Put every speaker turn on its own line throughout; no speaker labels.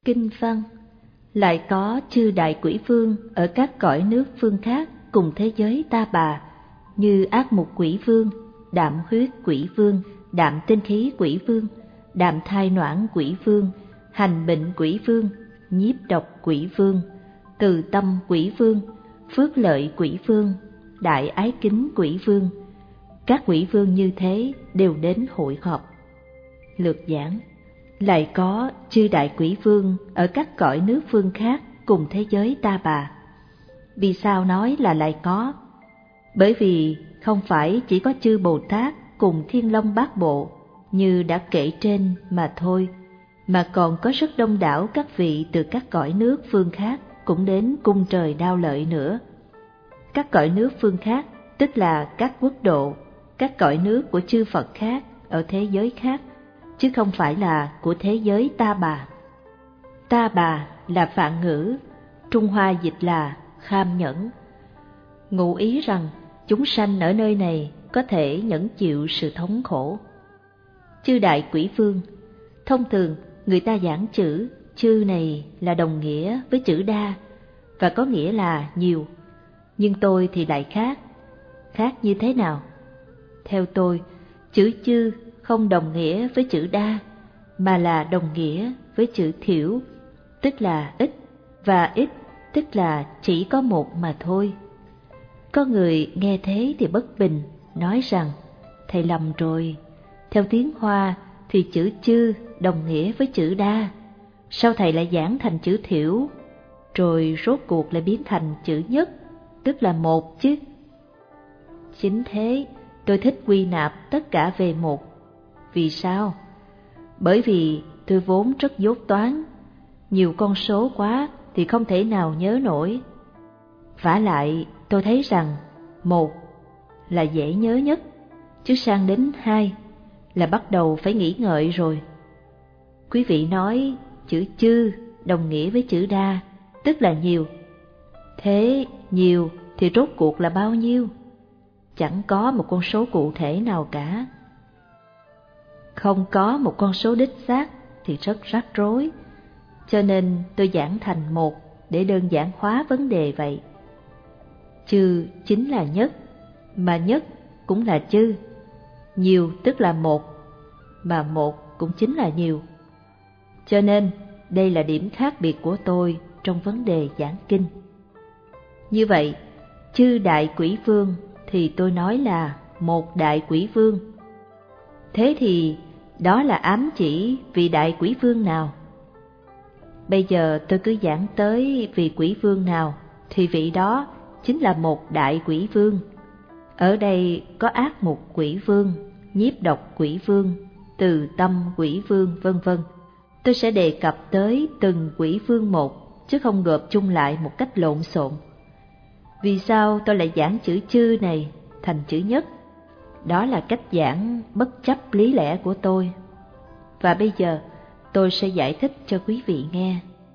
Kinh văn: lại có chư đại quỷ vương ở các cõi nước phương khác cùng thế giới ta bà, như ác mục quỷ vương, đạm huyết quỷ vương, đạm tinh khí quỷ vương, đạm thai noãn quỷ vương, hành bệnh quỷ vương, nhiếp độc quỷ vương, từ tâm quỷ vương, phước lợi quỷ vương, đại ái kính quỷ vương. Các quỷ vương như thế đều đến hội họp. Lược giảng: lại có chư đại quỷ vương ở các cõi nước phương khác cùng thế giới ta bà. Vì sao nói là lại có? Bởi vì không phải chỉ có chư Bồ Tát cùng Thiên Long Bát Bộ như đã kể trên mà thôi, mà còn có rất đông đảo các vị từ các cõi nước phương khác cũng đến cung trời Đao Lợi nữa. Các cõi nước phương khác tức là các quốc độ, các cõi nước của chư Phật khác ở thế giới khác, chứ không phải là của thế giới ta bà. Ta bà là Phạn ngữ, Trung Hoa dịch là kham nhẫn, ngụ ý rằng chúng sanh ở nơi này có thể nhẫn chịu sự thống khổ. Chư đại quỷ vương, thông thường người ta giảng chữ chư này là đồng nghĩa với chữ đa và có nghĩa là nhiều, nhưng tôi thì lại khác. Khác như thế nào? Theo tôi, chữ chư không đồng nghĩa với chữ đa, mà là đồng nghĩa với chữ thiểu, tức là ít, và ít tức là chỉ có một mà thôi. Có người nghe thế thì bất bình, nói rằng thầy lầm rồi, theo tiếng Hoa thì chữ chư đồng nghĩa với chữ đa, sao thầy lại giảng thành chữ thiểu, rồi rốt cuộc lại biến thành chữ nhất, tức là một chứ? Chính thế, tôi thích quy nạp tất cả về một. Vì sao? Bởi vì tôi vốn rất dốt toán, nhiều con số quá thì không thể nào nhớ nổi. Vả lại tôi thấy rằng một là dễ nhớ nhất, chứ sang đến hai là bắt đầu phải nghĩ ngợi rồi. Quý vị nói chữ chư đồng nghĩa với chữ đa, tức là nhiều. Thế nhiều thì rốt cuộc là bao nhiêu? Chẳng có một con số cụ thể nào cả. Không có một con số đích xác thì rất rắc rối, cho nên tôi giảng thành một để đơn giản hóa vấn đề vậy. Chư chính là nhất, mà nhất cũng là chư. Nhiều tức là một, mà một cũng chính là nhiều. Cho nên đây là điểm khác biệt của tôi trong vấn đề giảng kinh. Như vậy, chư đại quỷ vương thì tôi nói là một đại quỷ vương. Thế thì đó là ám chỉ vị đại quỷ vương nào? Bây giờ tôi cứ giảng tới vị quỷ vương nào thì vị đó chính là một đại quỷ vương. Ở đây có ác mục quỷ vương, nhiếp độc quỷ vương, từ tâm quỷ vương, vân vân. Tôi sẽ đề cập tới từng quỷ vương một, chứ không gộp chung lại một cách lộn xộn. Vì sao tôi lại giảng chữ chư này thành chữ nhất? Đó là cách giảng bất chấp lý lẽ của tôi. Và bây giờ tôi sẽ giải thích cho quý vị nghe.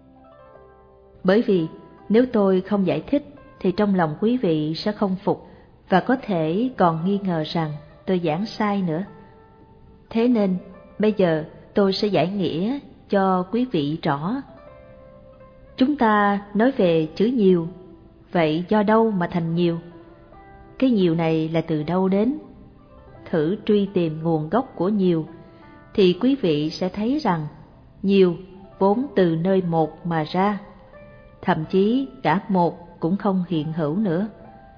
Bởi vì nếu tôi không giải thích thì trong lòng quý vị sẽ không phục và có thể còn nghi ngờ rằng tôi giảng sai nữa. Thế nên bây giờ tôi sẽ giải nghĩa cho quý vị rõ. Chúng ta nói về chữ nhiều, vậy do đâu mà thành nhiều? Cái nhiều này là từ đâu đến? Thử truy tìm nguồn gốc của nhiều thì quý vị sẽ thấy rằng nhiều vốn từ nơi một mà ra, thậm chí cả một cũng không hiện hữu nữa.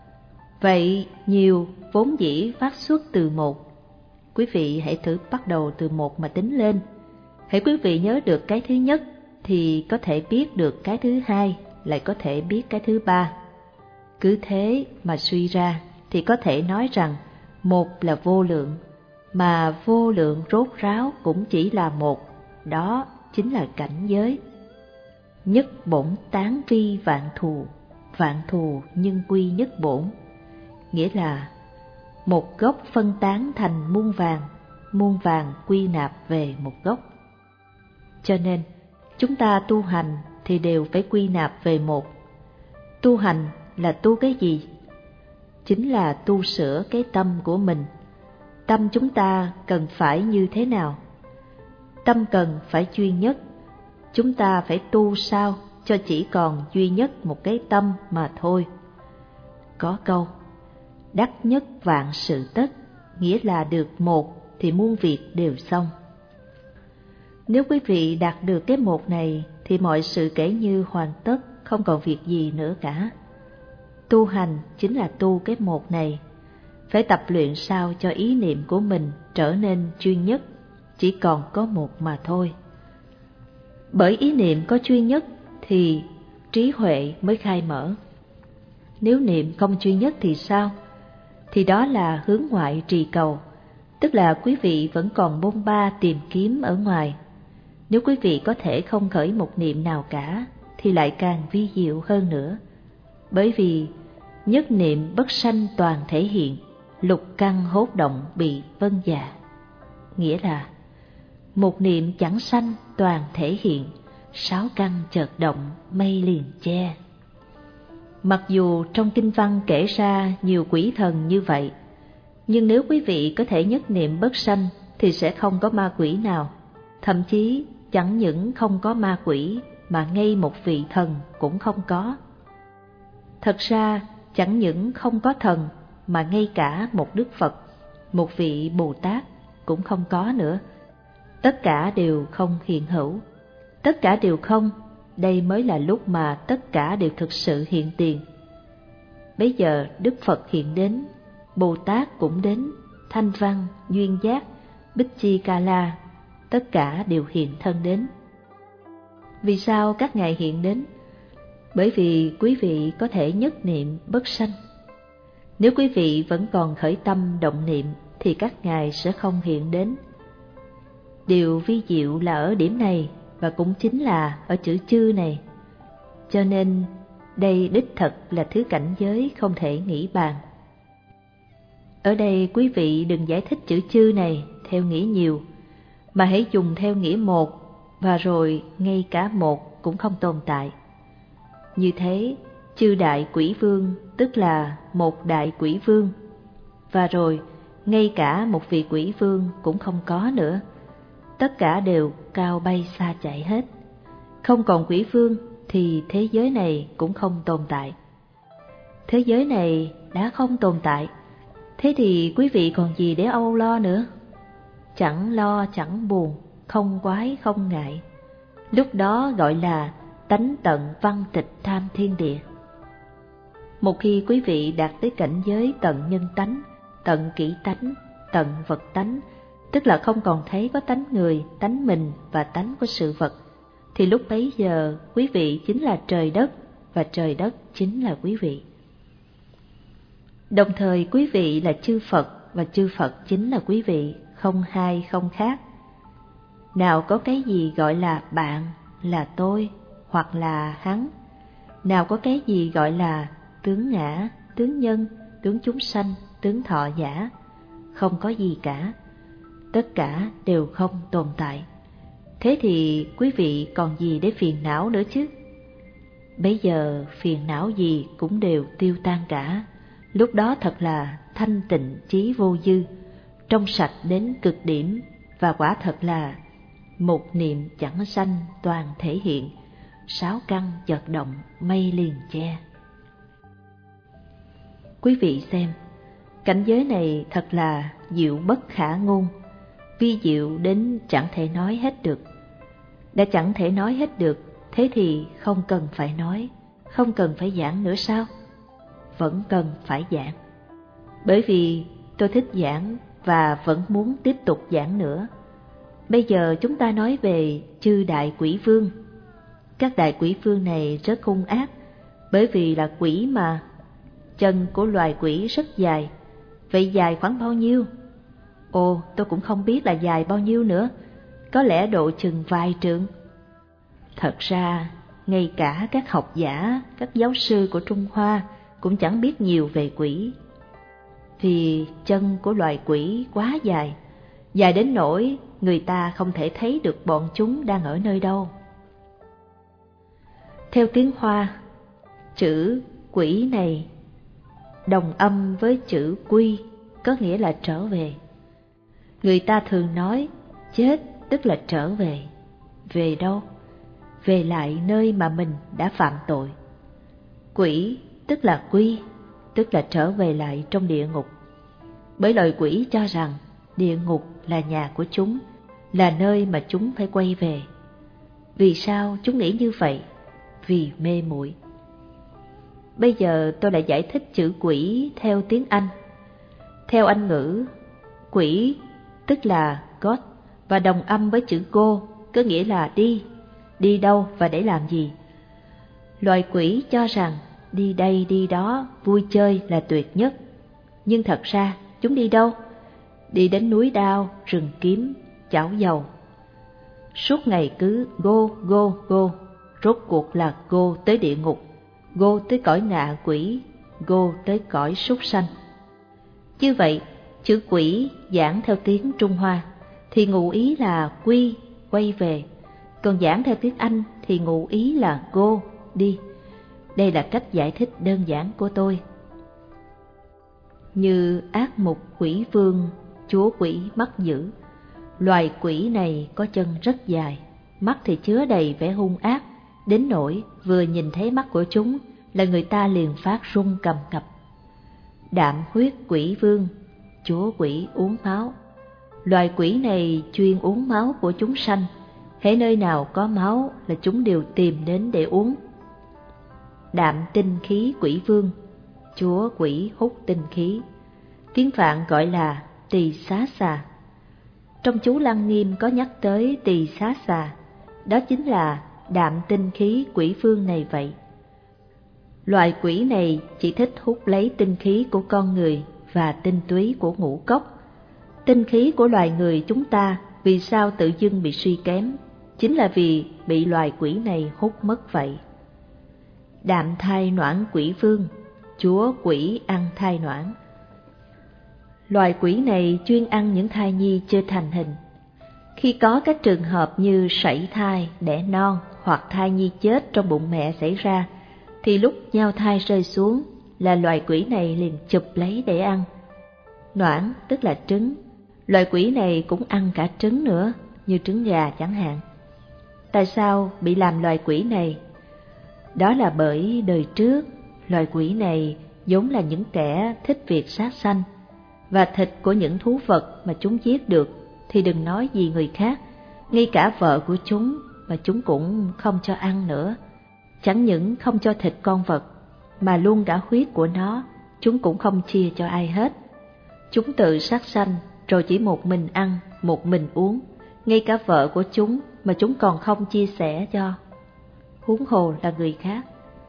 Vậy nhiều vốn dĩ phát xuất từ một. Quý vị hãy thử bắt đầu từ một mà tính lên. Hãy quý vị nhớ được cái thứ nhất thì có thể biết được cái thứ hai, lại có thể biết cái thứ ba. Cứ thế mà suy ra thì có thể nói rằng một là vô lượng, mà vô lượng rốt ráo cũng chỉ là một, đó chính là cảnh giới. Nhất bổn tán vi vạn thù nhưng quy nhất bổn, nghĩa là một gốc phân tán thành muôn vàng quy nạp về một gốc. Cho nên chúng ta tu hành thì đều phải quy nạp về một. Tu hành là tu cái gì? Chính là tu sửa cái tâm của mình. Tâm chúng ta cần phải như thế nào? Tâm cần phải chuyên nhất, chúng ta phải tu sao cho chỉ còn duy nhất một cái tâm mà thôi. Có câu, đắc nhất vạn sự tất, nghĩa là được một thì muôn việc đều xong. Nếu quý vị đạt được cái một này thì mọi sự kể như hoàn tất, không còn việc gì nữa cả. Tu hành chính là tu cái một này, phải tập luyện sao cho ý niệm của mình trở nên chuyên nhất, chỉ còn có một mà thôi. Bởi ý niệm có chuyên nhất thì trí huệ mới khai mở. Nếu niệm không chuyên nhất thì sao? Thì đó là hướng ngoại trì cầu, tức là quý vị vẫn còn bôn ba tìm kiếm ở ngoài. Nếu quý vị có thể không khởi một niệm nào cả thì lại càng vi diệu hơn nữa. Bởi vì nhất niệm bất sanh toàn thể hiện, lục căn hốt động bị vân dạ. Nghĩa là một niệm chẳng sanh toàn thể hiện, sáu căn chợt động mây liền che. Mặc dù trong kinh văn kể ra nhiều quỷ thần như vậy, nhưng nếu quý vị có thể nhất niệm bất sanh thì sẽ không có ma quỷ nào. Thậm chí chẳng những không có ma quỷ mà ngay một vị thần cũng không có. Thật ra chẳng những không có thần mà ngay cả một Đức Phật, một vị Bồ Tát cũng không có nữa. Tất cả đều không hiện hữu. Tất cả đều không, đây mới là lúc mà tất cả đều thực sự hiện tiền. Bấy giờ Đức Phật hiện đến, Bồ Tát cũng đến, Thanh Văn, Duyên Giác, Bích Chi Ca La, tất cả đều hiện thân đến. Vì sao các ngài hiện đến? Bởi vì quý vị có thể nhất niệm bất sanh. Nếu quý vị vẫn còn khởi tâm động niệm thì các ngài sẽ không hiện đến. Điều vi diệu là ở điểm này, và cũng chính là ở chữ chư này. Cho nên đây đích thực là thứ cảnh giới không thể nghĩ bàn. Ở đây quý vị đừng giải thích chữ chư này theo nghĩa nhiều, mà hãy dùng theo nghĩa một, và rồi ngay cả một cũng không tồn tại. Như thế, chư đại quỷ vương tức là một đại quỷ vương, và rồi ngay cả một vị quỷ vương cũng không có nữa. Tất cả đều cao bay xa chạy hết. Không còn quỷ vương thì thế giới này cũng không tồn tại. Thế giới này đã không tồn tại, thế thì quý vị còn gì để âu lo nữa? Chẳng lo chẳng buồn, không quái không ngại. Lúc đó gọi là tánh tận văn tịch tham thiên địa. Một khi quý vị đạt tới cảnh giới tận nhân tánh, tận kỹ tánh, tận vật tánh, tức là không còn thấy có tánh người, tánh mình và tánh của sự vật, thì lúc bấy giờ quý vị chính là trời đất, và trời đất chính là quý vị. Đồng thời quý vị là chư Phật, và chư Phật chính là quý vị, không hai không khác. Nào có cái gì gọi là bạn, là tôi, hoặc là hắn. Nào có cái gì gọi là tướng ngã, tướng nhân, tướng chúng sanh, tướng thọ giả. Không có gì cả. Tất cả đều không tồn tại. Thế thì quý vị còn gì để phiền não nữa chứ? Bây giờ phiền não gì cũng đều tiêu tan cả. Lúc đó thật là thanh tịnh chí vô dư, trong sạch đến cực điểm, và quả thật là một niệm chẳng sanh toàn thể hiện, sáu căn chợt động mây liền che. Quý vị xem, cảnh giới này thật là diệu bất khả ngôn, vi diệu đến chẳng thể nói hết được. Đã chẳng thể nói hết được, thế thì không cần phải nói, không cần phải giảng nữa sao? Vẫn cần phải giảng. Bởi vì tôi thích giảng và vẫn muốn tiếp tục giảng nữa. Bây giờ chúng ta nói về chư đại quỷ vương. Các đại quỷ vương này rất hung ác, bởi vì là quỷ mà. Chân của loài quỷ rất dài. Vậy dài khoảng bao nhiêu? Ồ, tôi cũng không biết là dài bao nhiêu nữa. Có lẽ độ chừng vài trượng. Thật ra, ngay cả các học giả, các giáo sư của Trung Hoa cũng chẳng biết nhiều về quỷ. Vì chân của loài quỷ quá dài, dài đến nỗi người ta không thể thấy được bọn chúng đang ở nơi đâu. Theo tiếng Hoa, chữ quỷ này đồng âm với chữ quy, có nghĩa là trở về. Người ta thường nói chết tức là trở về. Về đâu? về lại nơi mà mình đã phạm tội. Quỷ tức là quy, tức là trở về lại trong địa ngục. Bởi loài quỷ cho rằng địa ngục là nhà của chúng, là nơi mà chúng phải quay về. Vì sao chúng nghĩ như vậy? Vì mê muội. Bây giờ tôi lại giải thích chữ quỷ theo tiếng Anh. Theo Anh ngữ, quỷ tức là God và đồng âm với chữ go, có nghĩa là đi. Đi đâu và để làm gì? Loài quỷ cho rằng đi đây đi đó, vui chơi là tuyệt nhất. Nhưng thật ra chúng đi đâu? Đi đến núi đao, rừng kiếm, chảo dầu. Suốt ngày cứ go, go, go, rốt cuộc là go tới địa ngục, go tới cõi ngạ quỷ, go tới cõi súc sanh. Như vậy, chữ quỷ giảng theo tiếng Trung Hoa thì ngụ ý là quy, quay về, còn giảng theo tiếng Anh thì ngụ ý là go, đi. Đây là cách giải thích đơn giản của tôi. Như ác mục quỷ vương, chúa quỷ mắt dữ. Loài quỷ này có chân rất dài, mắt thì chứa đầy vẻ hung ác, đến nỗi vừa nhìn thấy mắt của chúng là người ta liền phát run cầm cập. Đạm huyết quỷ vương, chúa quỷ uống máu. Loài quỷ này chuyên uống máu của chúng sanh, hễ nơi nào có máu là chúng đều tìm đến để uống. Đạm tinh khí quỷ vương, chúa quỷ hút tinh khí. Tiếng Phạn gọi là tỳ xá xà. Trong chú Lăng Nghiêm có nhắc tới tỳ xá xà, đó chính là đạm tinh khí quỷ vương này vậy. Loài quỷ này chỉ thích hút lấy tinh khí của con người và tinh túy của ngũ cốc. Tinh khí của loài người chúng ta vì sao tự dưng bị suy kém? Chính là vì bị loài quỷ này hút mất vậy. Đạm thai noãn quỷ vương, chúa quỷ ăn thai noãn. Loài quỷ này chuyên ăn những thai nhi chưa thành hình. Khi có các trường hợp như sảy thai, đẻ non hoặc thai nhi chết trong bụng mẹ xảy ra, thì lúc nhao thai rơi xuống là loài quỷ này liền chụp lấy để ăn. Noãn tức là trứng, loài quỷ này cũng ăn cả trứng nữa, như trứng gà chẳng hạn. Tại sao bị làm loài quỷ này? Đó là bởi đời trước, loài quỷ này vốn là những kẻ thích việc sát sanh, và thịt của những thú vật mà chúng giết được thì đừng nói gì người khác, ngay cả vợ của chúng mà chúng cũng không cho ăn nữa. Chẳng những không cho thịt con vật, mà luôn cả huyết của nó, chúng cũng không chia cho ai hết. Chúng tự sát sanh, rồi chỉ một mình ăn, một mình uống, ngay cả vợ của chúng mà chúng còn không chia sẻ cho, huống hồ là người khác.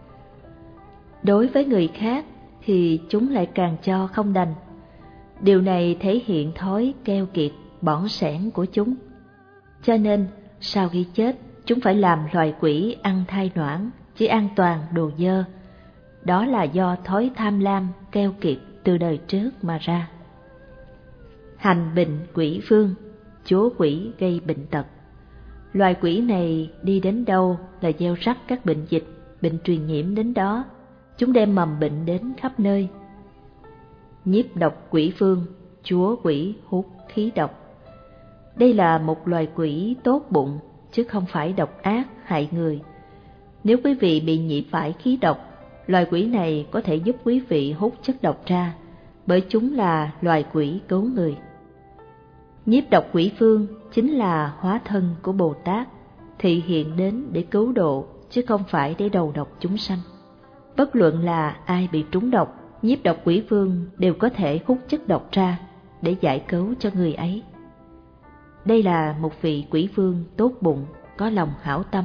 Đối với người khác thì chúng lại càng cho không đành. Điều này thể hiện thói keo kiệt, bỏng sẻn của chúng. Cho nên, sau khi chết, chúng phải làm loài quỷ ăn thai noãn, chỉ ăn toàn đồ dơ. Đó là do thói tham lam, keo kiệt từ đời trước mà ra. Hành bệnh quỷ vương, chúa quỷ gây bệnh tật. Loài quỷ này đi đến đâu là gieo rắc các bệnh dịch, bệnh truyền nhiễm đến đó. Chúng đem mầm bệnh đến khắp nơi. Nhiếp độc quỷ vương, chúa quỷ hút khí độc. Đây là một loài quỷ tốt bụng, chứ không phải độc ác hại người. Nếu quý vị bị nhiễm phải khí độc, loài quỷ này có thể giúp quý vị hút chất độc ra, bởi chúng là loài quỷ cứu người. Nhiếp độc quỷ vương chính là hóa thân của Bồ Tát, thị hiện đến để cứu độ, chứ không phải để đầu độc chúng sanh. Bất luận là ai bị trúng độc, nhiếp độc quỷ vương đều có thể hút chất độc ra để giải cứu cho người ấy. Đây là một vị quỷ vương tốt bụng, có lòng hảo tâm.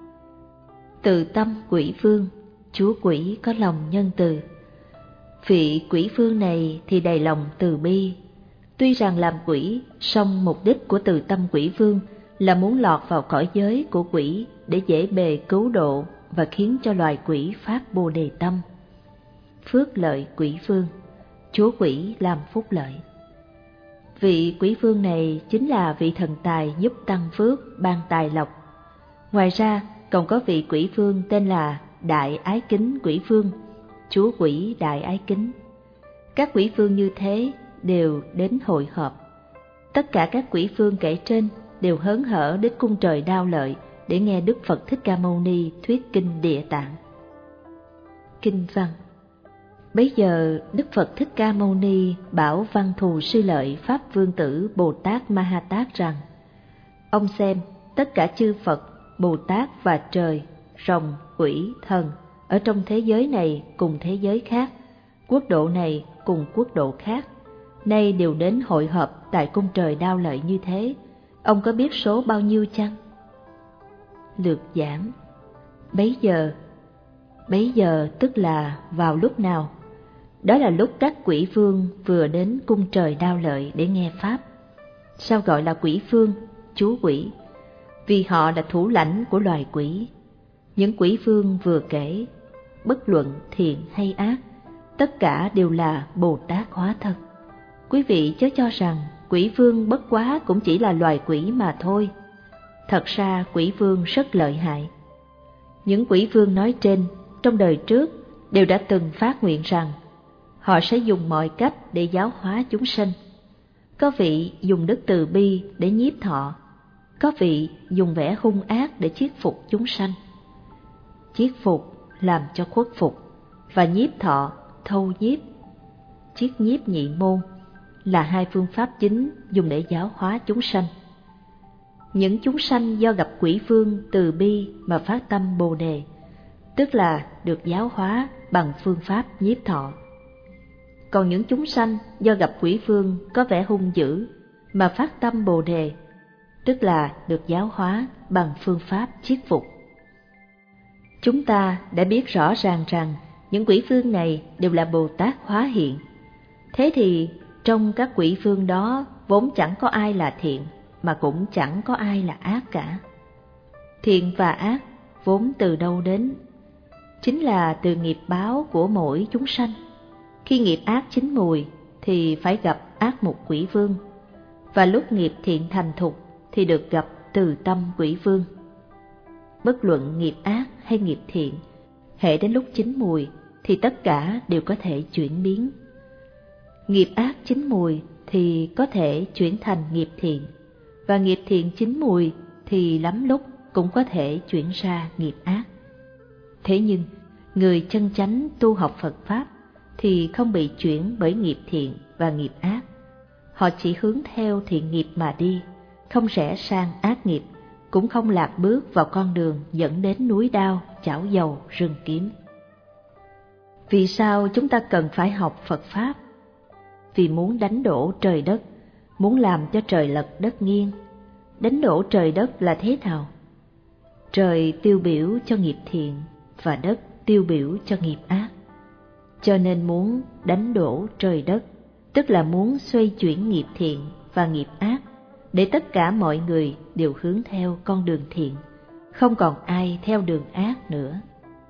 Từ tâm quỷ vương, chúa quỷ có lòng nhân từ. Vị quỷ vương này thì đầy lòng từ bi. Tuy rằng làm quỷ, song mục đích của từ tâm quỷ vương là muốn lọt vào cõi giới của quỷ để dễ bề cứu độ và khiến cho loài quỷ phát Bồ Đề tâm. Phước lợi quỷ vương, chúa quỷ làm phúc lợi. Vị quỷ vương này chính là vị thần tài giúp tăng phước, ban tài lộc. Ngoài ra còn có vị quỷ vương tên là Đại Ái Kính quỷ vương, chúa quỷ đại ái kính. Các quỷ vương như thế đều đến hội họp. Tất cả các quỷ vương kể trên đều hớn hở đến cung trời Đao Lợi để nghe Đức Phật Thích Ca Mâu Ni thuyết kinh Địa Tạng. Kinh văn: Bấy giờ Đức Phật Thích Ca Mâu Ni bảo Văn Thù Sư Lợi Pháp Vương Tử Bồ Tát Ma Ha Tát rằng: Ông xem, tất cả chư Phật, Bồ Tát và trời, rồng, quỷ, thần ở trong thế giới này cùng thế giới khác, quốc độ này cùng quốc độ khác, nay đều đến hội họp tại cung trời Đao Lợi như thế. Ông có biết số bao nhiêu chăng? Lược giảng: Bấy giờ tức là vào lúc nào? Đó là lúc các quỷ vương vừa đến cung trời Đao Lợi để nghe Pháp. Sao gọi là quỷ vương, chú quỷ? Vì họ là thủ lãnh của loài quỷ. Những quỷ vương vừa kể, bất luận thiện hay ác, tất cả đều là Bồ Tát hóa thân. Quý vị chớ cho rằng quỷ vương bất quá cũng chỉ là loài quỷ mà thôi. Thật ra quỷ vương rất lợi hại. Những quỷ vương nói trên trong đời trước đều đã từng phát nguyện rằng họ sẽ dùng mọi cách để giáo hóa chúng sinh. Có vị dùng đức từ bi để nhiếp thọ, có vị dùng vẻ hung ác để chiết phục chúng sanh. Chiết phục làm cho khuất phục, và nhiếp thọ, thâu nhiếp, chiết nhiếp nhị môn là hai phương pháp chính dùng để giáo hóa chúng sanh. Những chúng sanh do gặp quỷ vương từ bi mà phát tâm Bồ Đề, tức là được giáo hóa bằng phương pháp nhiếp thọ. Còn những chúng sanh do gặp quỷ vương có vẻ hung dữ mà phát tâm Bồ Đề, tức là được giáo hóa bằng phương pháp chiết phục. Chúng ta đã biết rõ ràng rằng những quỷ vương này đều là Bồ Tát hóa hiện. Thế thì trong các quỷ vương đó vốn chẳng có ai là thiện, mà cũng chẳng có ai là ác cả. Thiện và ác vốn từ đâu đến? Chính là từ nghiệp báo của mỗi chúng sanh. Khi nghiệp ác chín mùi thì phải gặp ác mục quỷ vương, và lúc nghiệp thiện thành thục thì được gặp từ tâm quỷ vương. Bất luận nghiệp ác hay nghiệp thiện, hễ đến lúc chín mùi thì tất cả đều có thể chuyển biến. Nghiệp ác chín mùi thì có thể chuyển thành nghiệp thiện, và nghiệp thiện chín mùi thì lắm lúc cũng có thể chuyển ra nghiệp ác. Thế nhưng, người chân chánh tu học Phật Pháp thì không bị chuyển bởi nghiệp thiện và nghiệp ác. Họ chỉ hướng theo thiện nghiệp mà đi, không rẽ sang ác nghiệp, cũng không lạc bước vào con đường dẫn đến núi đao, chảo dầu, rừng kiếm. Vì sao chúng ta cần phải học Phật Pháp? Vì muốn đánh đổ trời đất, muốn làm cho trời lật đất nghiêng. Đánh đổ trời đất là thế nào? Trời tiêu biểu cho nghiệp thiện và đất tiêu biểu cho nghiệp ác. Cho nên muốn đánh đổ trời đất, tức là muốn xoay chuyển nghiệp thiện và nghiệp ác, để tất cả mọi người đều hướng theo con đường thiện, không còn ai theo đường ác nữa.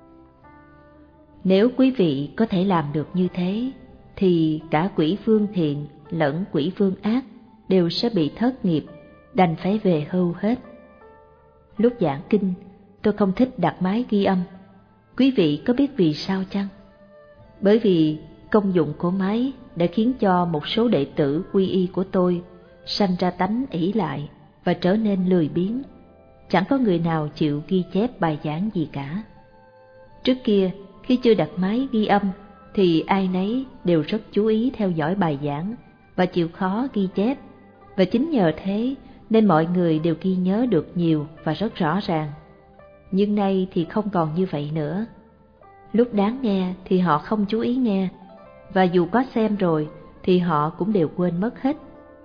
Nếu quý vị có thể làm được như thế, thì cả quỷ vương thiện lẫn quỷ vương ác đều sẽ bị thất nghiệp, đành phải về hưu hết. Lúc giảng kinh, tôi không thích đặt máy ghi âm. Quý vị có biết vì sao chăng? Bởi vì công dụng của máy đã khiến cho một số đệ tử quy y của tôi sanh ra tánh ỷ lại và trở nên lười biếng. Chẳng có người nào chịu ghi chép bài giảng gì cả. Trước kia, khi chưa đặt máy ghi âm, thì ai nấy đều rất chú ý theo dõi bài giảng và chịu khó ghi chép. Và chính nhờ thế nên mọi người đều ghi nhớ được nhiều và rất rõ ràng. Nhưng nay thì không còn như vậy nữa. Lúc đáng nghe thì họ không chú ý nghe, và dù có xem rồi thì họ cũng đều quên mất hết.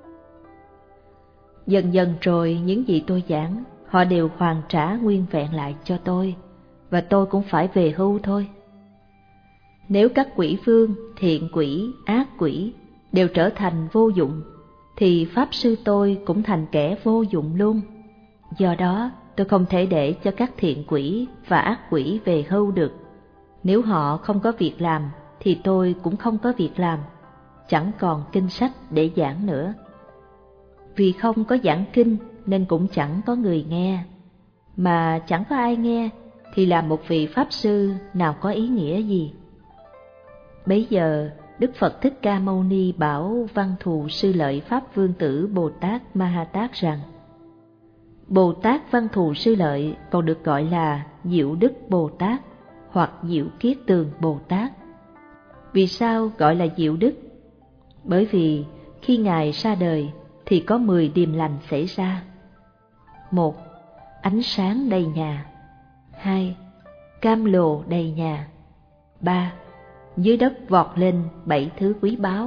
Dần dần rồi những gì tôi giảng, họ đều hoàn trả nguyên vẹn lại cho tôi, và tôi cũng phải về hưu thôi. Nếu các quỷ vương, thiện quỷ, ác quỷ đều trở thành vô dụng, thì Pháp Sư tôi cũng thành kẻ vô dụng luôn. Do đó, tôi không thể để cho các thiện quỷ và ác quỷ về hưu được. Nếu họ không có việc làm, thì tôi cũng không có việc làm, chẳng còn kinh sách để giảng nữa. Vì không có giảng kinh nên cũng chẳng có người nghe, mà chẳng có ai nghe thì làm một vị Pháp Sư nào có ý nghĩa gì. Bấy giờ, Đức Phật Thích Ca Mâu Ni bảo Văn Thù Sư Lợi Pháp Vương Tử Bồ Tát Ma Ha Tát rằng: Bồ Tát Văn Thù Sư Lợi còn được gọi là Diệu Đức Bồ Tát hoặc Diệu Kiết Tường Bồ Tát. Vì sao gọi là Diệu Đức? Bởi vì khi Ngài ra đời thì có 10 điềm lành xảy ra. 1. Ánh sáng đầy nhà. 2. Cam lồ đầy nhà. 3. Dưới đất vọt lên 7 thứ quý báu.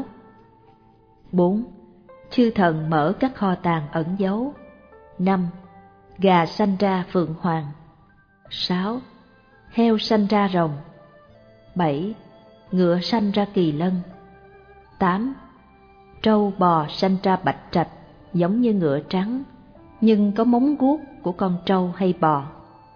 4. Chư thần mở các kho tàng ẩn giấu. 5. Gà sanh ra phượng hoàng. 6. Heo sanh ra rồng. 7. Ngựa sanh ra kỳ lân. 8. Trâu bò sanh ra bạch trạch, giống như ngựa trắng, nhưng có móng guốc của con trâu hay bò.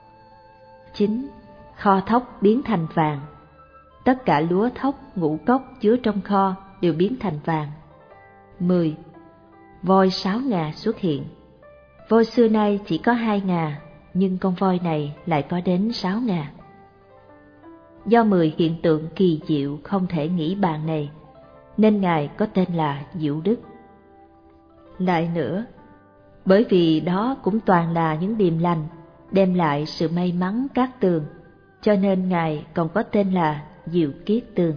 9. Kho thóc biến thành vàng. Tất cả lúa thóc, ngũ cốc chứa trong kho đều biến thành vàng. 10. Voi 6 ngà xuất hiện. Voi xưa nay chỉ có 2 ngà, nhưng con voi này lại có đến 6 ngà. Do 10 hiện tượng kỳ diệu không thể nghĩ bàn này, nên Ngài có tên là Diệu Đức. Lại nữa, bởi vì đó cũng toàn là những điềm lành, đem lại sự may mắn cát tường, cho nên Ngài còn có tên là Diệu Kiết Tường.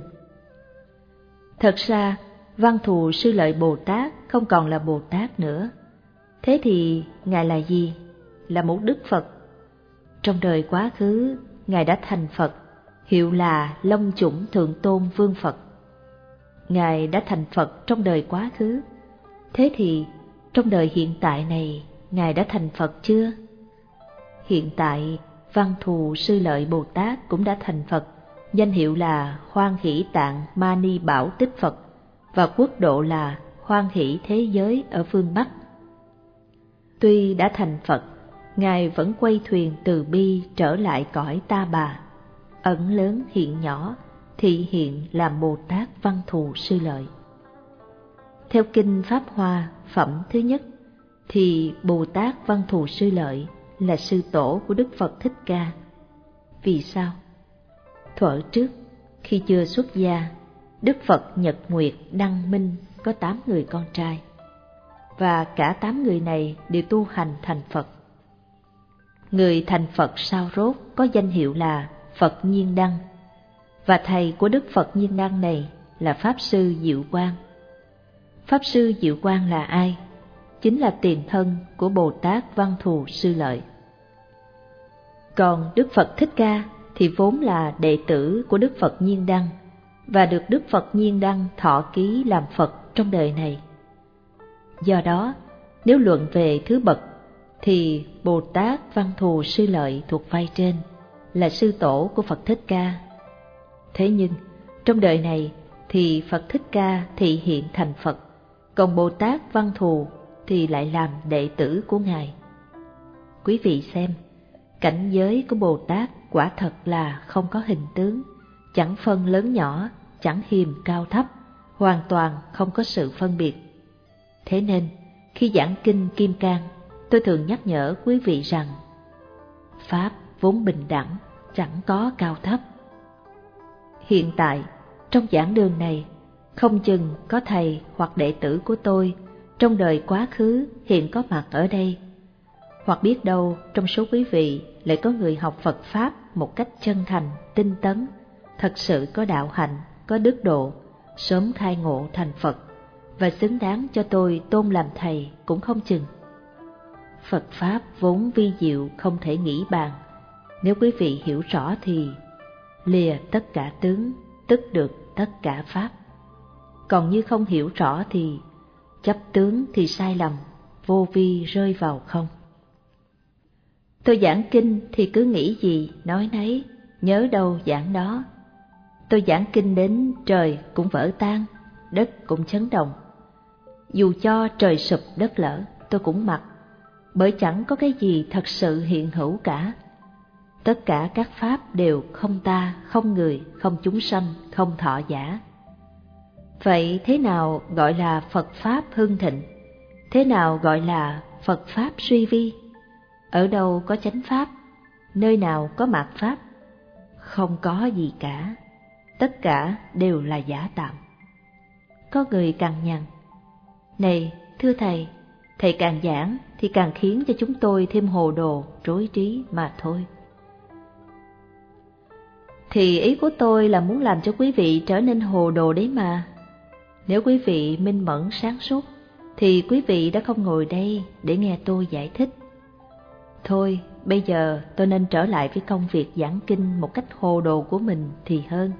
Thật ra, Văn Thù Sư Lợi Bồ Tát không còn là Bồ Tát nữa. Thế thì Ngài là gì? Là một Đức Phật. Trong đời quá khứ, Ngài đã thành Phật, hiệu là Long Chủng Thượng Tôn Vương Phật. Ngài đã thành Phật trong đời quá khứ. Thế thì trong đời hiện tại này, Ngài đã thành Phật chưa? Hiện tại, Văn Thù Sư Lợi Bồ Tát cũng đã thành Phật, danh hiệu là Hoan Hỷ Tạng Mani Bảo Tích Phật, và quốc độ là Hoan Hỷ Thế Giới ở phương Bắc. Tuy đã thành Phật, Ngài vẫn quay thuyền từ bi trở lại cõi Ta Bà, ẩn lớn hiện nhỏ, thị hiện làm Bồ Tát Văn Thù Sư Lợi. Theo Kinh Pháp Hoa phẩm thứ nhất, thì Bồ Tát Văn Thù Sư Lợi là sư tổ của Đức Phật Thích Ca. Vì sao? Thuở trước, khi chưa xuất gia, Đức Phật Nhật Nguyệt Đăng Minh có 8 người con trai, và cả 8 người này đều tu hành thành Phật. Người thành Phật sau rốt có danh hiệu là Phật Nhiên Đăng, và thầy của Đức Phật Nhiên Đăng này là Pháp Sư Diệu Quang. Pháp Sư Diệu Quang là ai? Chính là tiền thân của Bồ Tát Văn Thù Sư Lợi. Còn Đức Phật Thích Ca thì vốn là đệ tử của Đức Phật Nhiên Đăng, và được Đức Phật Nhiên Đăng thọ ký làm Phật trong đời này. Do đó, nếu luận về thứ bậc, thì Bồ Tát Văn Thù Sư Lợi thuộc vai trên, là sư tổ của Phật Thích Ca. Thế nhưng, trong đời này thì Phật Thích Ca thị hiện thành Phật, còn Bồ Tát Văn Thù thì lại làm đệ tử của Ngài. Quý vị xem, cảnh giới của Bồ Tát quả thật là không có hình tướng, chẳng phân lớn nhỏ, chẳng hiềm cao thấp, hoàn toàn không có sự phân biệt. Thế nên, khi giảng kinh Kim Cang, tôi thường nhắc nhở quý vị rằng Pháp vốn bình đẳng, chẳng có cao thấp. Hiện tại, trong giảng đường này, không chừng có thầy hoặc đệ tử của tôi trong đời quá khứ hiện có mặt ở đây, hoặc biết đâu trong số quý vị lại có người học Phật Pháp một cách chân thành, tinh tấn, thật sự có đạo hạnh, có đức độ, sớm khai ngộ thành Phật, và xứng đáng cho tôi tôn làm thầy cũng không chừng. Phật Pháp vốn vi diệu không thể nghĩ bàn, nếu quý vị hiểu rõ thì lìa tất cả tướng, tức được tất cả Pháp. Còn như không hiểu rõ thì chấp tướng thì sai lầm, vô vi rơi vào không. Tôi giảng kinh thì cứ nghĩ gì nói nấy, nhớ đâu giảng đó. Tôi giảng kinh đến trời cũng vỡ tan, đất cũng chấn động. Dù cho trời sụp đất lở, tôi cũng mặc, bởi chẳng có cái gì thật sự hiện hữu cả. Tất cả các pháp đều không ta, không người, không chúng sanh, không thọ giả. Vậy thế nào gọi là Phật Pháp hưng thịnh? Thế nào gọi là Phật Pháp suy vi? Ở đâu có chánh Pháp? Nơi nào có mạt Pháp? Không có gì cả. Tất cả đều là giả tạm. Có người cằn nhằn: này, thưa thầy, Thầy càng giảng thì càng khiến cho chúng tôi thêm hồ đồ, rối trí mà thôi. Thì ý của tôi là muốn làm cho quý vị trở nên hồ đồ đấy mà. Nếu quý vị minh mẫn sáng suốt, thì quý vị đã không ngồi đây để nghe tôi giải thích. Thôi, bây giờ tôi nên trở lại với công việc giảng kinh một cách hồ đồ của mình thì hơn.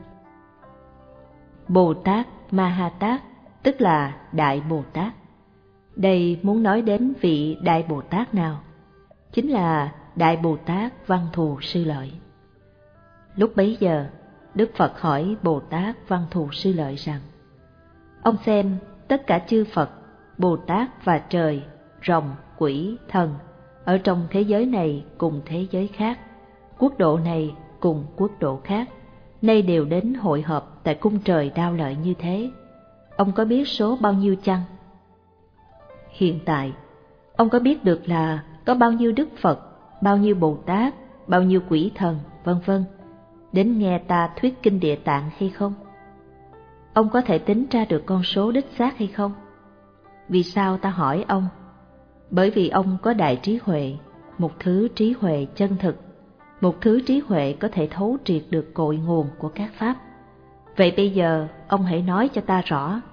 Bồ Tát Ma Ha Tát, tức là Đại Bồ Tát. Đây muốn nói đến vị Đại Bồ Tát nào? Chính là Đại Bồ Tát Văn Thù Sư Lợi. Lúc bấy giờ, Đức Phật hỏi Bồ Tát Văn Thù Sư Lợi rằng: ông xem tất cả chư Phật, Bồ Tát và trời, rồng, quỷ, thần ở trong thế giới này cùng thế giới khác, quốc độ này cùng quốc độ khác, nay đều đến hội họp tại cung trời Đao Lợi như thế. Ông có biết số bao nhiêu chăng? Hiện tại, ông có biết được là có bao nhiêu Đức Phật, bao nhiêu Bồ Tát, bao nhiêu quỷ thần, vân vân, đến nghe ta thuyết kinh Địa Tạng hay không? Ông có thể tính ra được con số đích xác hay không? Vì sao ta hỏi ông? Bởi vì ông có đại trí huệ, một thứ trí huệ chân thực, một thứ trí huệ có thể thấu triệt được cội nguồn của các pháp. Vậy bây giờ ông hãy nói cho ta rõ,